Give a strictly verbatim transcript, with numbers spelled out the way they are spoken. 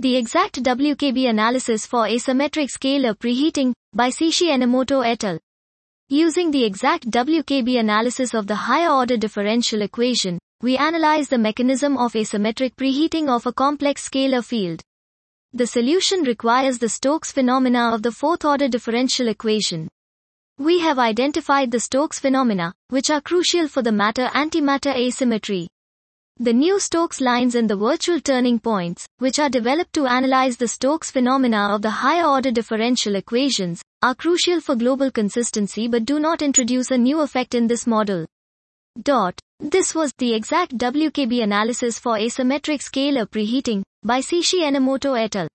The exact W K B analysis for asymmetric scalar preheating, by Seishi Enomoto et al. Using the exact W K B analysis of the higher-order differential equation, we analyze the mechanism of asymmetric preheating of a complex scalar field. The solution requires the Stokes phenomena of the fourth-order differential equation. We have identified the Stokes phenomena, which are crucial for the matter-antimatter asymmetry. The new Stokes lines and the virtual turning points, which are developed to analyze the Stokes phenomena of the higher-order differential equations, are crucial for global consistency but do not introduce a new effect in this model. Dot. This was the exact W K B analysis for asymmetric scalar preheating, by Seishi Enomoto et al.